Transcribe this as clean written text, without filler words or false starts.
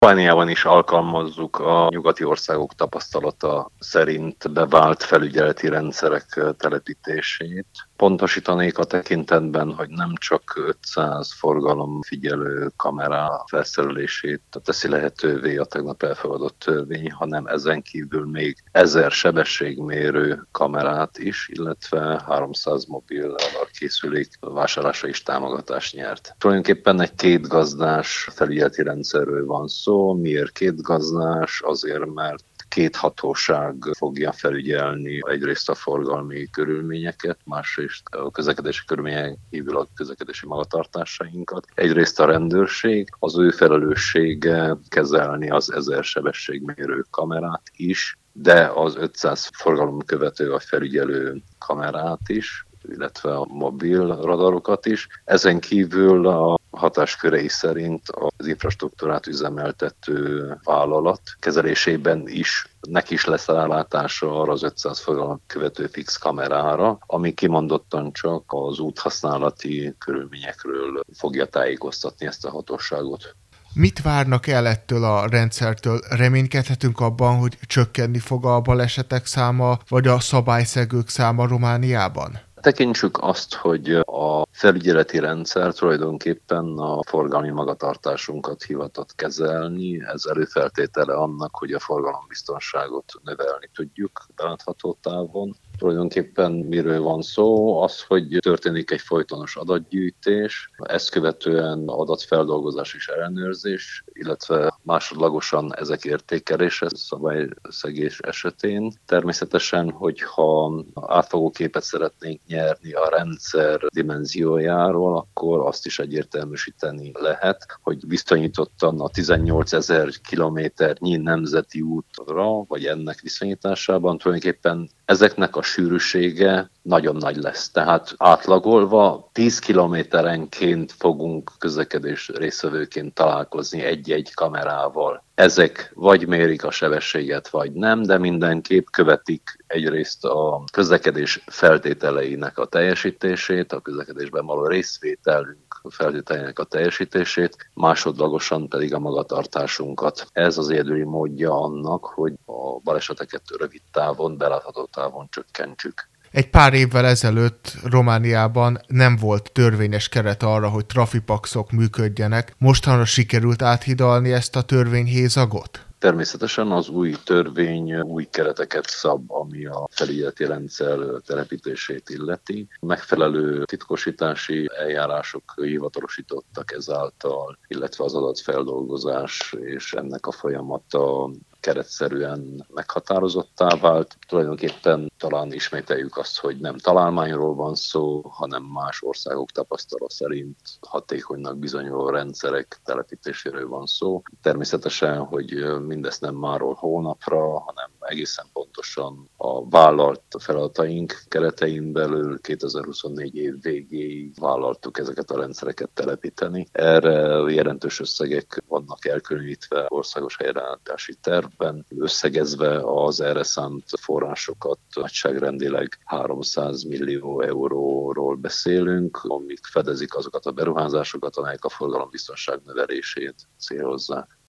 Romániában is alkalmazzuk a nyugati országok tapasztalata szerint bevált felügyeleti rendszerek telepítését. Pontosítanék a tekintetben, hogy nem csak 500 forgalomfigyelő kamera felszerelését teszi lehetővé a tegnap elfogadott törvény, hanem ezen kívül még 1000 sebességmérő kamerát is, illetve 300 mobil radarkészülék vásárlása is támogatást nyert. Tulajdonképpen egy kétgazdás felügyeleti rendszerről van szó. Miért kétgazdás? Azért, mert két hatóság fogja felügyelni egyrészt a forgalmi körülményeket, másrészt a közlekedési körülmények kívül a közlekedési magatartásainkat. Egyrészt a rendőrség, az ő felelőssége kezelni az 1000 sebességmérő kamerát is, de az 500 forgalomkövető vagy felügyelő kamerát is, illetve a mobil radarokat is. Ezen kívül a hatáskörei szerint az infrastruktúrát üzemeltető vállalat kezelésében is neki is lesz rálátása arra az 500 forgalomkövető fix kamerára, ami kimondottan csak az úthasználati körülményekről fogja tájékoztatni ezt a hatóságot. Mit várnak el ettől a rendszertől? Reménykedhetünk abban, hogy csökkenni fog a balesetek száma, vagy a szabályszegők száma Romániában? Tekintsük azt, hogy a felügyeleti rendszer tulajdonképpen a forgalmi magatartásunkat hivatott kezelni. Ez előfeltétele annak, hogy a forgalombiztonságot növelni tudjuk belátható távon. Tulajdonképpen miről van szó? Az, hogy történik egy folytonos adatgyűjtés, ezt követően adatfeldolgozás és ellenőrzés, illetve másodlagosan ezek értékelése szabályszegés esetén. Természetesen, hogyha átfogó képet szeretnénk nyerni a rendszer dimenziójáról, akkor azt is egyértelműsíteni lehet, hogy viszonyítottan a 18 000 kilométernyi nemzeti útra, vagy ennek viszonyításában tulajdonképpen ezeknek a sűrűsége nagyon nagy lesz. Tehát átlagolva 10 kilométerenként fogunk közlekedés résztvevőként találkozni egy-egy kamerával. Ezek vagy mérik a sebességet, vagy nem, de mindenképp követik egyrészt a közlekedés feltételeinek a teljesítését, a közlekedésben való részvételünk feltételeinek a teljesítését, másodlagosan pedig a magatartásunkat. Ez az egyedüli módja annak, hogy a baleseteket rövid távon, belátható távon csökkentsük. Egy pár évvel ezelőtt Romániában nem volt törvényes keret arra, hogy trafipaxok működjenek. Mostanra sikerült áthidalni ezt a törvényhézagot? Természetesen az új törvény új kereteket szab, ami a felügyeleti rendszer telepítését illeti. Megfelelő titkosítási eljárások hivatalosítottak ezáltal, illetve az adatfeldolgozás és ennek a folyamata keretszerűen meghatározottá vált. Tulajdonképpen talán ismételjük azt, hogy nem találmányról van szó, hanem más országok tapasztalata szerint hatékonynak bizonyuló rendszerek telepítéséről van szó. Természetesen, hogy mindezt nem máról holnapra, hanem egészen pontosan a vállalt feladataink keretein belül 2024 év végéig vállaltuk ezeket a rendszereket telepíteni. Erre jelentős összegek vannak elkülönítve országos helyreállítási tervben, összegezve az erre szánt forrásokat nagyságrendileg 300 millió euróról beszélünk, amik fedezik azokat a beruházásokat, amelyek a forgalombiztonság növelését célozzák.